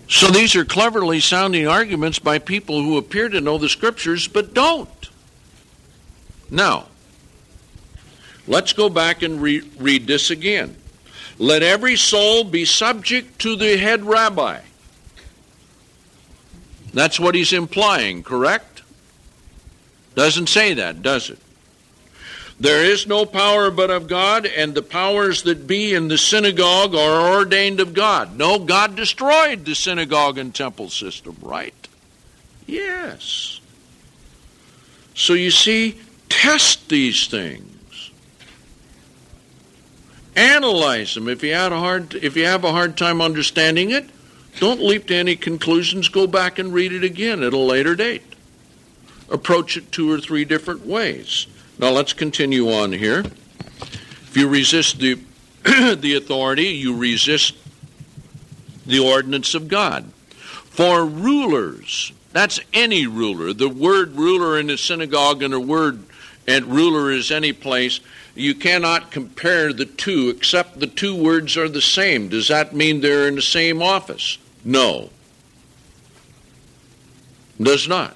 So these are cleverly sounding arguments by people who appear to know the Scriptures but don't. Now, let's go back and read this again. Let every soul be subject to the head rabbi. That's what he's implying, correct? Doesn't say that, does it? There is no power but of God, and the powers that be in the synagogue are ordained of God. No, God destroyed the synagogue and temple system, right? Yes. So you see, test these things. Analyze them. If you have a hard time understanding it, don't leap to any conclusions. Go back and read it again at a later date. Approach it 2 or 3 different ways. Now let's continue on here. If you resist the authority, you resist the ordinance of God. For rulers, that's any ruler. The word ruler in the synagogue and ruler is any place. You cannot compare the two, except the 2 words are the same. Does that mean they're in the same office? No. Does not.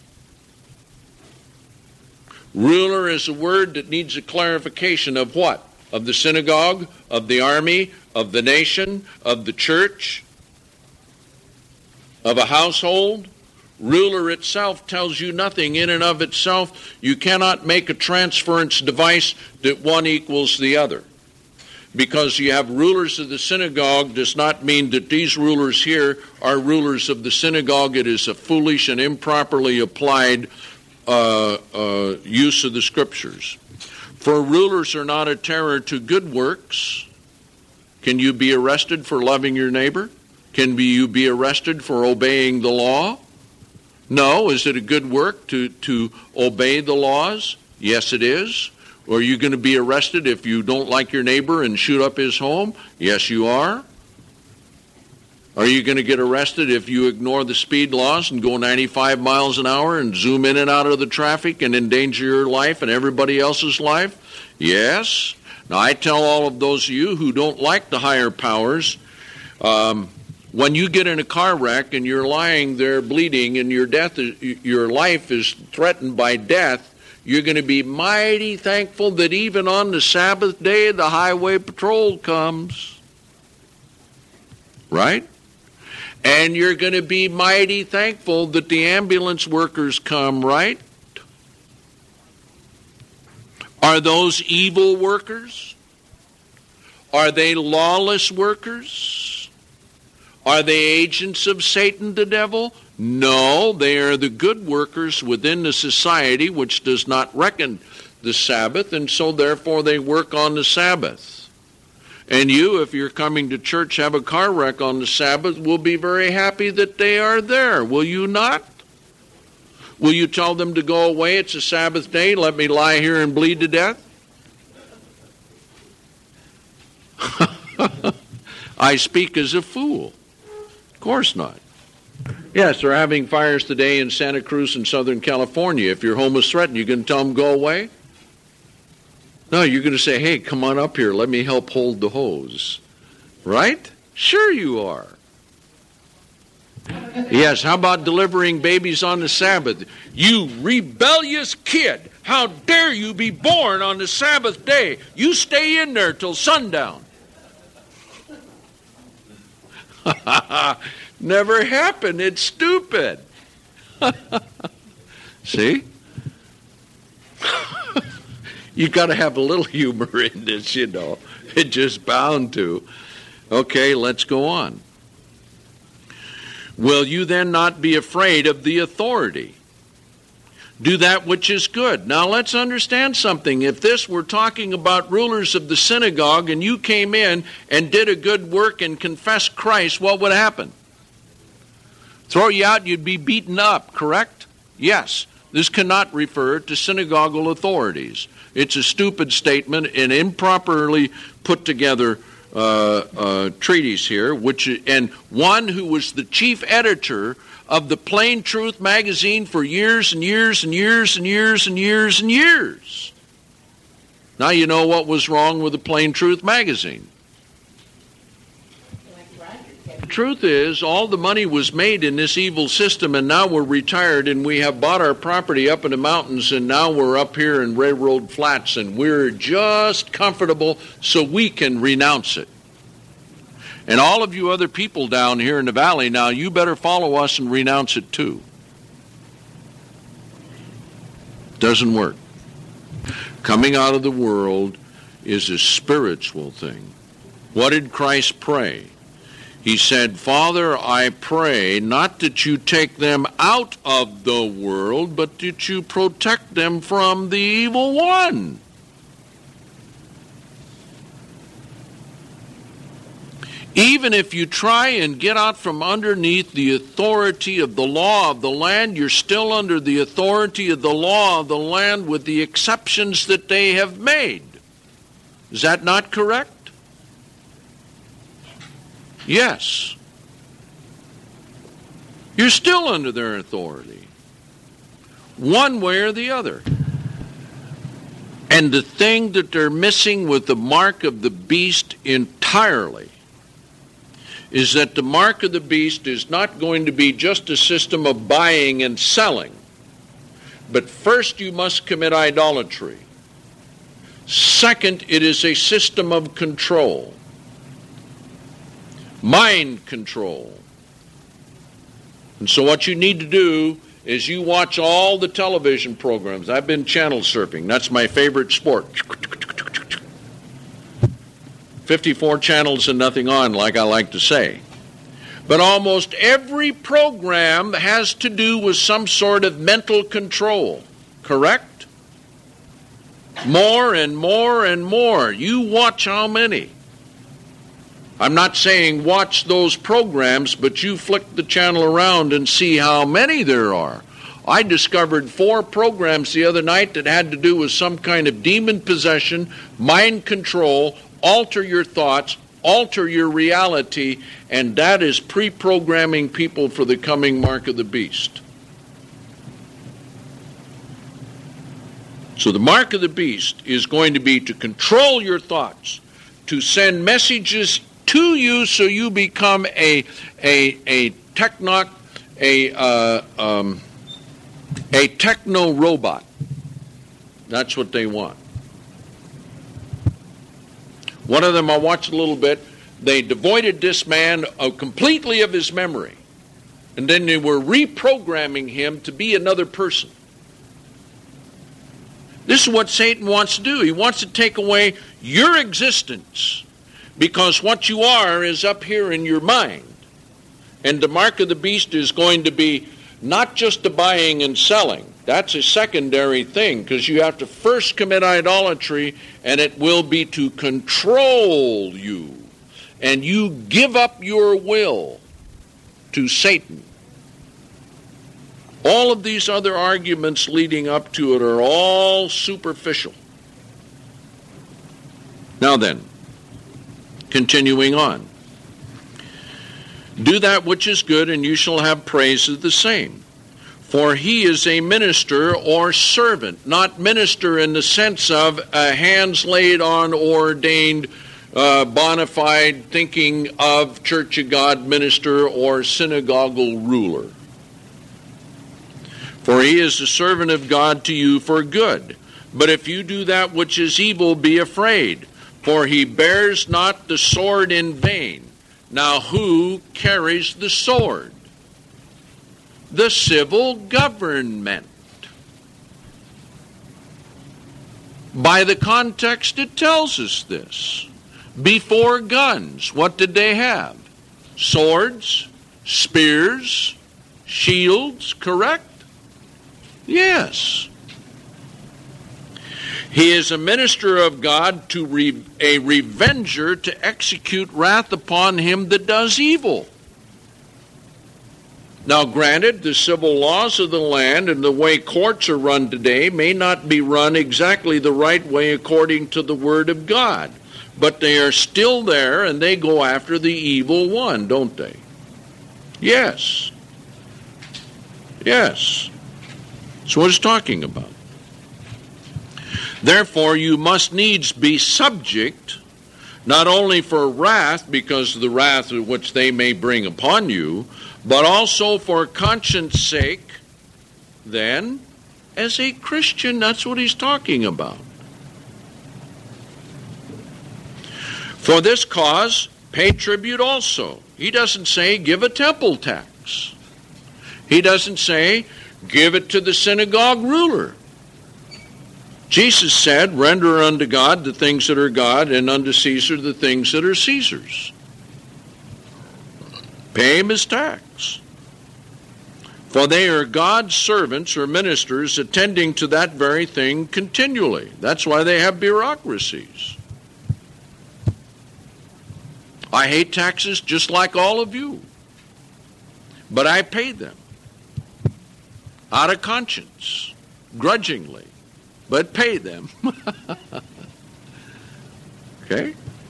Ruler is a word that needs a clarification of what? Of the synagogue, of the army, of the nation, of the church, of a household. Ruler itself tells you nothing in and of itself. You cannot make a transference device that one equals the other. Because you have rulers of the synagogue does not mean that these rulers here are rulers of the synagogue. It is a foolish and improperly applied use of the Scriptures. For rulers are not a terror to good works. Can you be arrested for loving your neighbor? Can you be arrested for obeying the law? No. Is it a good work to obey the laws? Yes, it is. Are you going to be arrested if you don't like your neighbor and shoot up his home? Yes, you are. Are you going to get arrested if you ignore the speed laws and go 95 miles an hour and zoom in and out of the traffic and endanger your life and everybody else's life? Yes. Now, I tell all of those of you who don't like the higher powers, when you get in a car wreck and you're lying there bleeding and your life is threatened by death, you're going to be mighty thankful that even on the Sabbath day the highway patrol comes. Right? And you're going to be mighty thankful that the ambulance workers come, right? Are those evil workers? Are they lawless workers? Are they agents of Satan, the devil? No, they are the good workers within the society which does not reckon the Sabbath, and so therefore they work on the Sabbath. And you, if you're coming to church, have a car wreck on the Sabbath, will be very happy that they are there. Will you not? Will you tell them to go away? It's a Sabbath day. Let me lie here and bleed to death? I speak as a fool. Of course not. Yes, they're having fires today in Santa Cruz in Southern California. If your home is threatened, you going to tell them go away? No, you're going to say, hey, come on up here. Let me help hold the hose. Right? Sure you are. Yes, how about delivering babies on the Sabbath? You rebellious kid, how dare you be born on the Sabbath day? You stay in there till sundown. Never happened. It's stupid. See? You got to have a little humor in this, you know. It's just bound to. Okay, let's go on. Will you then not be afraid of the authority? Do that which is good. Now let's understand something. If this were talking about rulers of the synagogue and you came in and did a good work and confessed Christ, what would happen? Throw you out, you'd be beaten up, correct? Yes. This cannot refer to synagogal authorities. It's a stupid statement, an improperly put together treatise here, and one who was the chief editor of the Plain Truth magazine for years and years and years and years and years and years. Now you know what was wrong with the Plain Truth magazine. The truth is, all the money was made in this evil system, and now we're retired, and we have bought our property up in the mountains, and now we're up here in railroad flats, and we're just comfortable so we can renounce it. And all of you other people down here in the valley, now you better follow us and renounce it too. Doesn't work. Coming out of the world is a spiritual thing. What did Christ pray? He said, Father, I pray not that you take them out of the world, but that you protect them from the evil one. Even if you try and get out from underneath the authority of the law of the land, you're still under the authority of the law of the land with the exceptions that they have made. Is that not correct? Yes. You're still under their authority, one way or the other. And the thing that they're missing with the mark of the beast entirely is that the mark of the beast is not going to be just a system of buying and selling. But first you must commit idolatry. Second, it is a system of control. Mind control. And so what you need to do is you watch all the television programs. I've been channel surfing. That's my favorite sport. 54 channels and nothing on, like I like to say. But almost every program has to do with some sort of mental control. Correct? More and more and more. You watch how many? I'm not saying watch those programs, but you flick the channel around and see how many there are. I discovered 4 programs the other night that had to do with some kind of demon possession, mind control, alter your thoughts, alter your reality, and that is pre-programming people for the coming mark of the beast. So the mark of the beast is going to be to control your thoughts, to send messages to you so you become a techno robot. That's what they want. One of them I watched a little bit. They devoided this man completely of his memory, and then they were reprogramming him to be another person. This is what Satan wants to do. He wants to take away your existence, because what you are is up here in your mind. And the mark of the beast is going to be not just the buying and selling. That's a secondary thing, because you have to first commit idolatry, and it will be to control you. And you give up your will to Satan. All of these other arguments leading up to it are all superficial. Now then, continuing on. Do that which is good, and you shall have praise of the same. For he is a minister or servant, not minister in the sense of hands laid on, ordained, bona fide, thinking of Church of God minister or synagogal ruler. For he is the servant of God to you for good. But if you do that which is evil, be afraid, for he bears not the sword in vain. Now who carries the sword? The civil government. By the context, it tells us this. Before guns, what did they have? Swords, spears, shields, correct? Yes. He is a minister of God, to a revenger, to execute wrath upon him that does evil. Now, granted, the civil laws of the land and the way courts are run today may not be run exactly the right way according to the Word of God, but they are still there, and they go after the evil one, don't they? Yes. Yes. That's what it's talking about. Therefore, you must needs be subject not only for wrath, because of the wrath which they may bring upon you, but also for conscience sake, then, as a Christian. That's what he's talking about. For this cause, pay tribute also. He doesn't say give a temple tax. He doesn't say give it to the synagogue ruler. Jesus said, render unto God the things that are God, and unto Caesar the things that are Caesar's. Pay him his tax. For they are God's servants or ministers attending to that very thing continually. That's why they have bureaucracies. I hate taxes just like all of you. But I pay them out of conscience, grudgingly, but pay them. Okay?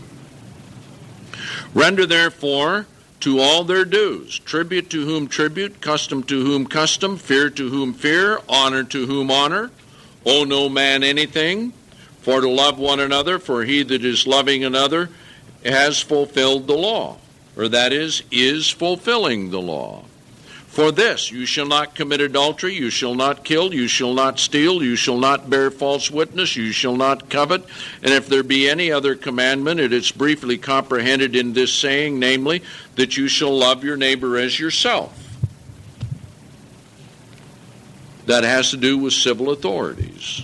Render therefore to all their dues, tribute to whom tribute, custom to whom custom, fear to whom fear, honor to whom honor. Owe no man anything, for to love one another, for he that is loving another has fulfilled the law, or that is fulfilling the law. For this, you shall not commit adultery, you shall not kill, you shall not steal, you shall not bear false witness, you shall not covet. And if there be any other commandment, it is briefly comprehended in this saying, namely, that you shall love your neighbor as yourself. That has to do with civil authorities.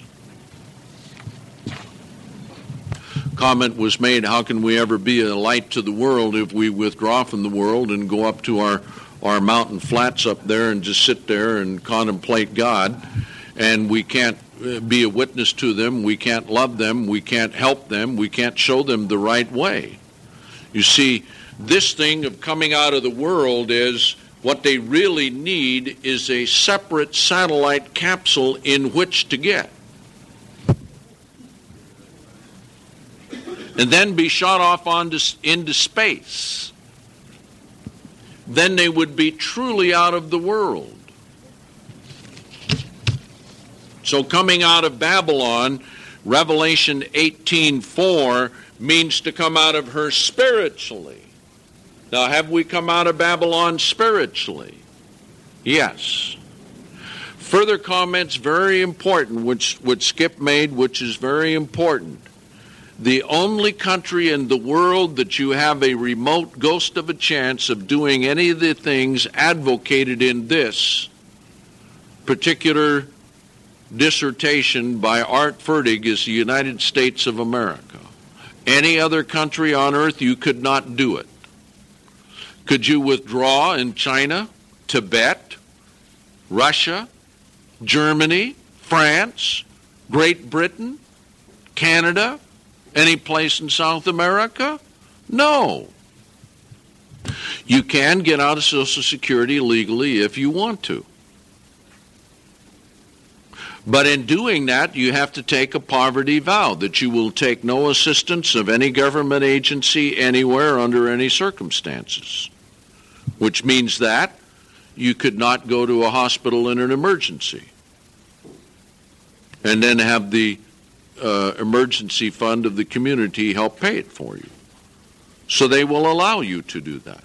Comment was made, how can we ever be a light to the world if we withdraw from the world and go up to our mountain flats up there and just sit there and contemplate God, and we can't be a witness to them, we can't love them, we can't help them, we can't show them the right way. You see, this thing of coming out of the world is what they really need is a separate satellite capsule in which to get. And then be shot off into space. Then they would be truly out of the world. So coming out of Babylon, Revelation 18:4 means to come out of her spiritually. Now, have we come out of Babylon spiritually? Yes. Further comments, very important, which Skip made, which is very important. The only country in the world that you have a remote ghost of a chance of doing any of the things advocated in this particular dissertation by Art Fertig is the United States of America. Any other country on earth, you could not do it. Could you withdraw in China, Tibet, Russia, Germany, France, Great Britain, Canada, any place in South America? No. You can get out of Social Security legally if you want to. But in doing that, you have to take a poverty vow that you will take no assistance of any government agency anywhere under any circumstances, which means that you could not go to a hospital in an emergency and then have the emergency fund of the community help pay it for you. So they will allow you to do that.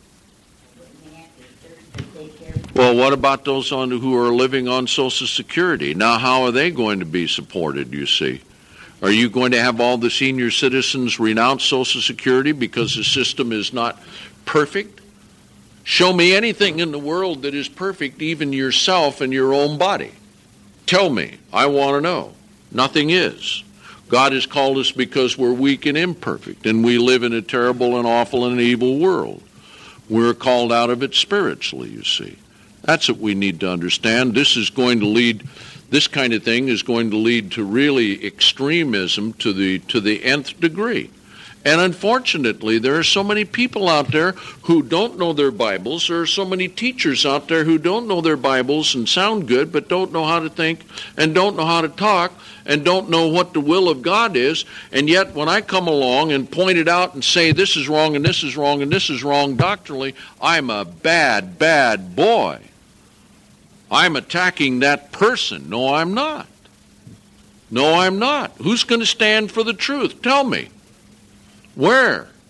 Well, what about those who are living on Social Security? Now, how are they going to be supported, you see? Are you going to have all the senior citizens renounce Social Security because the system is not perfect? Show me anything in the world that is perfect, even yourself and your own body. Tell me. I want to know. Nothing is. God has called us because we're weak and imperfect, and we live in a terrible and awful and evil world. We're called out of it spiritually, you see. That's what we need to understand. This kind of thing is going to lead to really extremism to the nth degree. And unfortunately, there are so many people out there who don't know their Bibles. There are so many teachers out there who don't know their Bibles and sound good, but don't know how to think and don't know how to talk and don't know what the will of God is. And yet, when I come along and point it out and say this is wrong and this is wrong and this is wrong doctrinally, I'm a bad, bad boy. I'm attacking that person. No, I'm not. No, I'm not. Who's going to stand for the truth? Tell me. Where?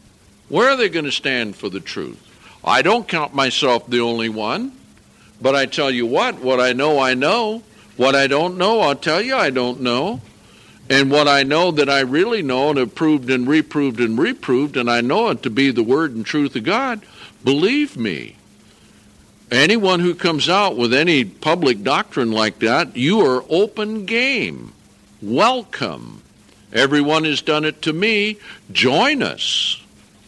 Where are they going to stand for the truth? I don't count myself the only one, but I tell you what I know, I know. What I don't know, I'll tell you I don't know. And what I know that I really know and have proved and reproved and reproved, and I know it to be the word and truth of God, believe me, anyone who comes out with any public doctrine like that, you are open game. Welcome. Everyone has done it to me. Join us.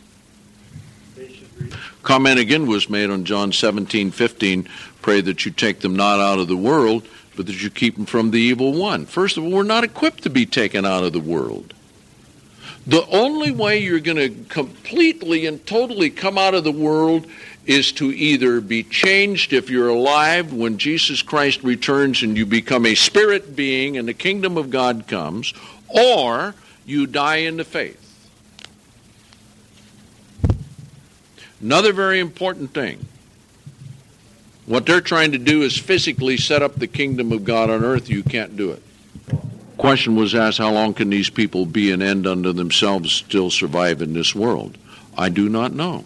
Comment again was made on John 17:15. Pray that you take them not out of the world, but that you keep them from the evil one. First of all, we're not equipped to be taken out of the world. The only way you're going to completely and totally come out of the world is to either be changed if you're alive when Jesus Christ returns and you become a spirit being and the kingdom of God comes, or you die in the faith. Another very important thing. What they're trying to do is physically set up the kingdom of God on earth. You can't do it. Question was asked, how long can these people be an end unto themselves, still survive in this world? I do not know.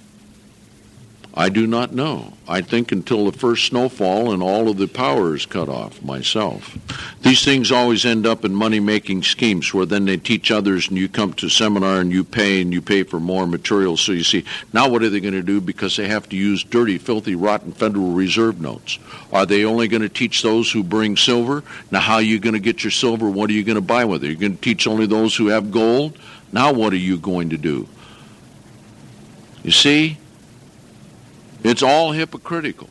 I do not know. I think until the first snowfall and all of the power is cut off myself. These things always end up in money-making schemes where then they teach others and you come to a seminar and you pay for more material. So you see, now what are they going to do because they have to use dirty, filthy, rotten Federal Reserve notes? Are they only going to teach those who bring silver? Now how are you going to get your silver? What are you going to buy with it? Are you going to teach only those who have gold? Now what are you going to do? You see? It's all hypocritical.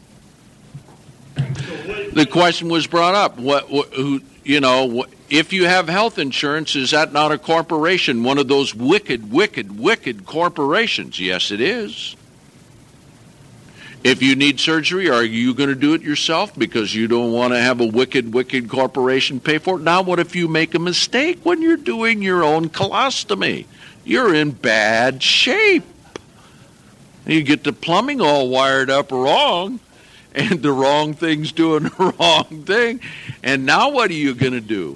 The question was brought up, if you have health insurance, is that not a corporation, one of those wicked, wicked, wicked corporations? Yes, it is. If you need surgery, are you going to do it yourself because you don't want to have a wicked, wicked corporation pay for it? Now, what if you make a mistake when you're doing your own colostomy? You're in bad shape. You get the plumbing all wired up wrong, and the wrong thing's doing the wrong thing. And now what are you going to do?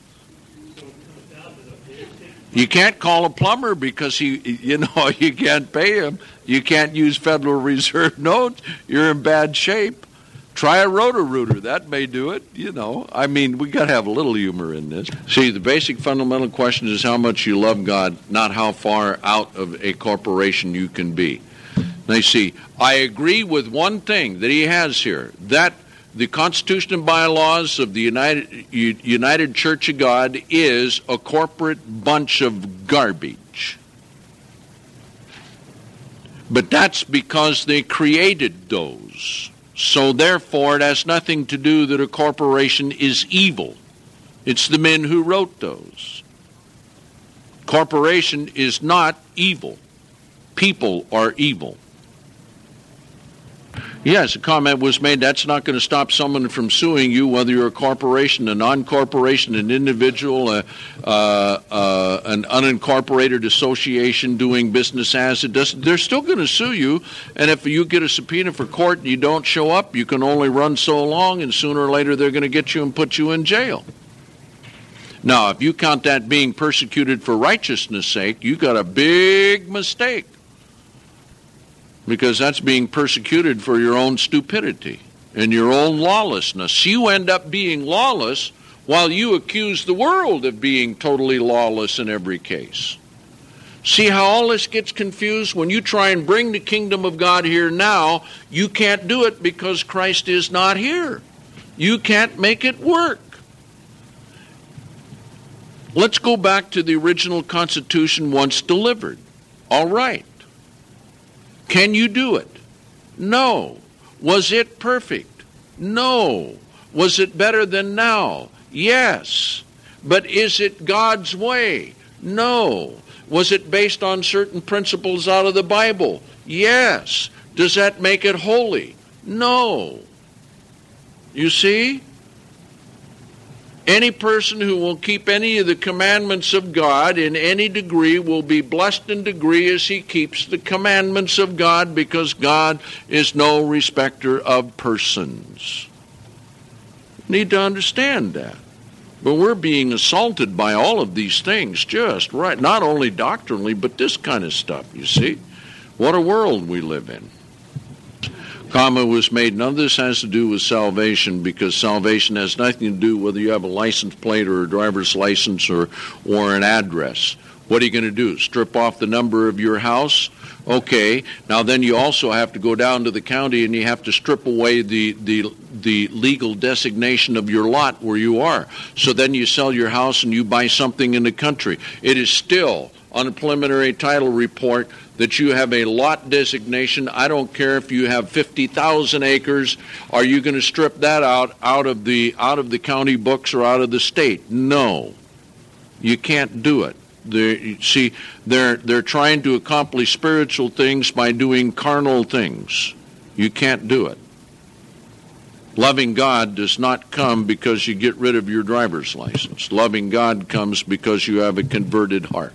You can't call a plumber because you can't pay him. You can't use Federal Reserve notes. You're in bad shape. Try a Roto-Rooter. That may do it. I mean, we got to have a little humor in this. See, the basic fundamental question is how much you love God, not how far out of a corporation you can be. Now, see, I agree with one thing that he has here, that the Constitution and bylaws of the United Church of God is a corporate bunch of garbage. But that's because they created those. So therefore, it has nothing to do that a corporation is evil. It's the men who wrote those. Corporation is not evil. People are evil. Yes, a comment was made, that's not going to stop someone from suing you, whether you're a corporation, a non-corporation, an individual, an unincorporated association doing business as it does. They're still going to sue you, and if you get a subpoena for court and you don't show up, you can only run so long, and sooner or later they're going to get you and put you in jail. Now, if you count that being persecuted for righteousness' sake, you got a big mistake. Because that's being persecuted for your own stupidity and your own lawlessness. You end up being lawless while you accuse the world of being totally lawless in every case. See how all this gets confused? When you try and bring the kingdom of God here now, you can't do it because Christ is not here. You can't make it work. Let's go back to the original Constitution once delivered. All right. Can you do it? No. Was it perfect? No. Was it better than now? Yes. But is it God's way? No. Was it based on certain principles out of the Bible? Yes. Does that make it holy? No. You see? Any person who will keep any of the commandments of God in any degree will be blessed in degree as he keeps the commandments of God, because God is no respecter of persons. You need to understand that. But we're being assaulted by all of these things, just right, not only doctrinally, but this kind of stuff, you see. What a world we live in. Comment was made, none of this has to do with salvation, because salvation has nothing to do whether you have a license plate or a driver's license or an address. What are you going to do? Strip off the number of your house? Okay. Now then you also have to go down to the county and you have to strip away the legal designation of your lot where you are. So then you sell your house and you buy something in the country. It is still on a preliminary title report that you have a lot designation. I don't care if you have 50,000 acres. Are you going to strip that out of the county books or out of the state? No. You can't do it. They're trying to accomplish spiritual things by doing carnal things. You can't do it. Loving God does not come because you get rid of your driver's license. Loving God comes because you have a converted heart.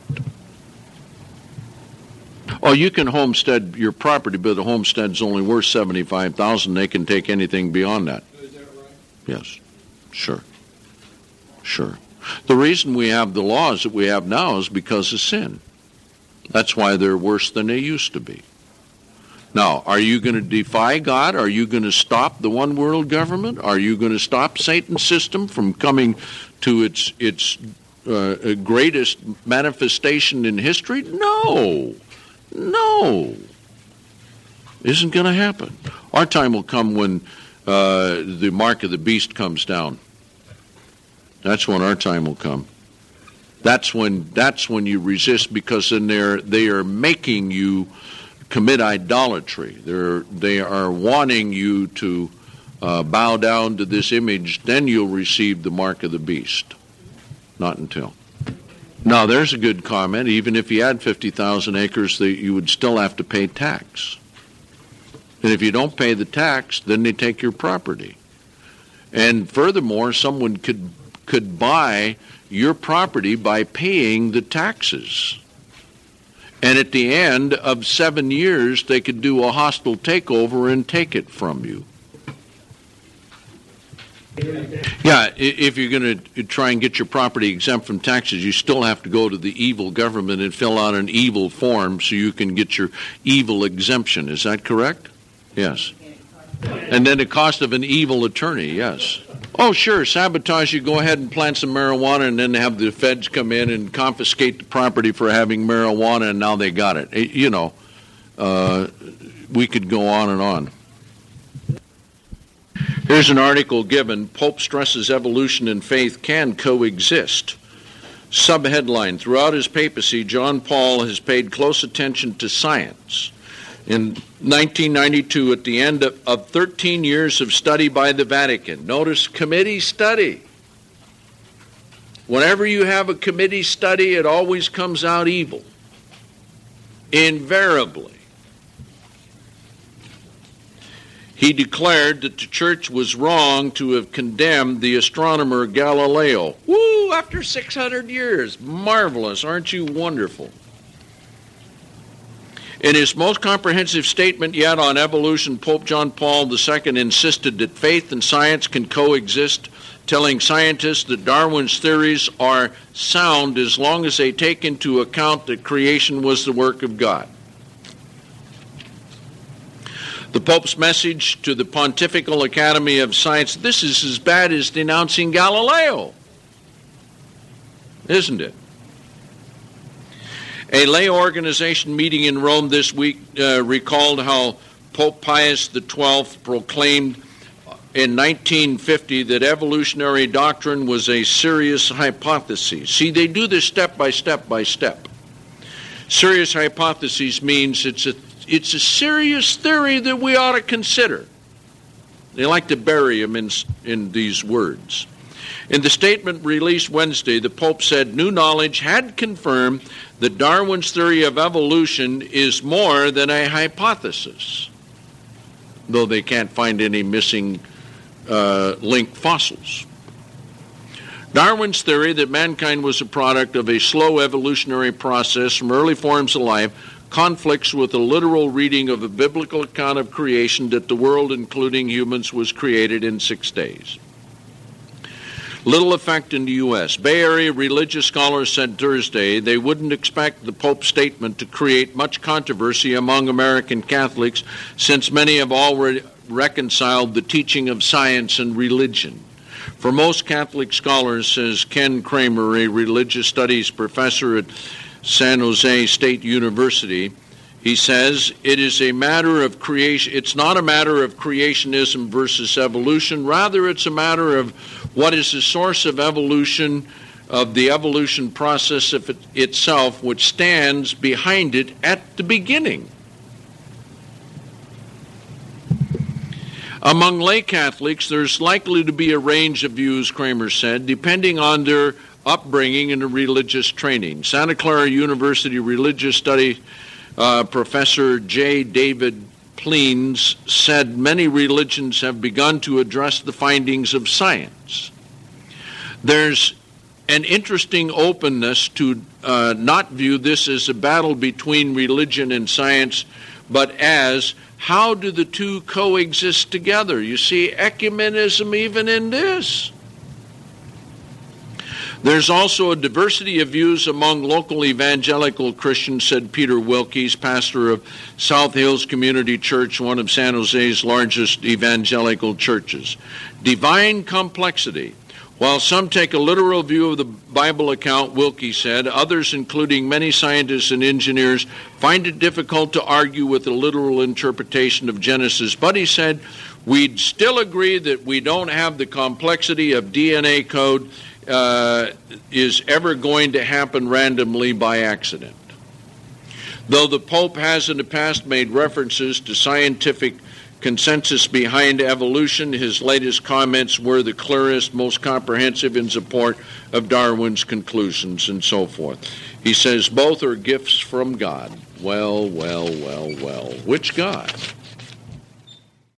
Oh, you can homestead your property, but the homestead's only worth $75,000. They can take anything beyond that. Is that right? Yes, sure. The reason we have the laws that we have now is because of sin. That's why they're worse than they used to be. Now, are you going to defy God? Are you going to stop the one world government? Are you going to stop Satan's system from coming to its greatest manifestation in history? No. Isn't going to happen. Our time will come when the mark of the beast comes down. That's when our time will come. That's when you resist, because then they are making you commit idolatry. They are wanting you to bow down to this image. Then you'll receive the mark of the beast. Not until. Now there's a good comment. Even if you had 50,000 acres, you would still have to pay tax. And if you don't pay the tax, then they take your property. And furthermore, someone could buy your property by paying the taxes. And at the end of 7 years, they could do a hostile takeover and take it from you. Yeah, if you're going to try and get your property exempt from taxes, you still have to go to the evil government and fill out an evil form so you can get your evil exemption. Is that correct? Yes. And then the cost of an evil attorney, yes. Oh, sure, sabotage you, go ahead and plant some marijuana and then have the feds come in and confiscate the property for having marijuana, and now they got it. We could go on and on. Here's an article given, Pope stresses evolution and faith can coexist. Subheadline, throughout his papacy, John Paul has paid close attention to science. In 1992, at the end of 13 years of study by the Vatican, notice committee study. Whenever you have a committee study, it always comes out evil. Invariably. He declared that the church was wrong to have condemned the astronomer Galileo. Woo, after 600 years. Marvelous, aren't you wonderful? In his most comprehensive statement yet on evolution, Pope John Paul II insisted that faith and science can coexist, telling scientists that Darwin's theories are sound as long as they take into account that creation was the work of God. The Pope's message to the Pontifical Academy of Science, this is as bad as denouncing Galileo, isn't it? A lay organization meeting in Rome this week recalled how Pope Pius XII proclaimed in 1950 that evolutionary doctrine was a serious hypothesis. See, they do this step by step by step. Serious hypothesis means it's a serious theory that we ought to consider. They like to bury them in these words. In the statement released Wednesday, the Pope said new knowledge had confirmed that Darwin's theory of evolution is more than a hypothesis, though they can't find any missing linked fossils. Darwin's theory that mankind was a product of a slow evolutionary process from early forms of life conflicts with a literal reading of a biblical account of creation that the world, including humans, was created in 6 days. Little effect in the U.S. Bay Area religious scholars said Thursday they wouldn't expect the Pope's statement to create much controversy among American Catholics, since many have already reconciled the teaching of science and religion. For most Catholic scholars, says Ken Kramer, a religious studies professor at San Jose State University, he says it is a matter of creation. It's not a matter of creationism versus evolution. Rather, it's a matter of what is the source of evolution, of the evolution process of itself, which stands behind it at the beginning. Among lay Catholics, there's likely to be a range of views, Kramer said, depending on their upbringing and religious training. Santa Clara University religious study Professor J. David Pleens said many religions have begun to address the findings of science. There's an interesting openness to not view this as a battle between religion and science, but as how do the two coexist together? You see ecumenism even in this. There's also a diversity of views among local evangelical Christians, said Peter Wilkes, pastor of South Hills Community Church, one of San Jose's largest evangelical churches. Divine complexity. While some take a literal view of the Bible account, Wilkie said, others, including many scientists and engineers, find it difficult to argue with the literal interpretation of Genesis. But he said, we'd still agree that we don't have the complexity of DNA code is ever going to happen randomly by accident. Though the Pope has in the past made references to scientific consensus behind evolution, his latest comments were the clearest, most comprehensive in support of Darwin's conclusions and so forth. He says both are gifts from God. Well, which God?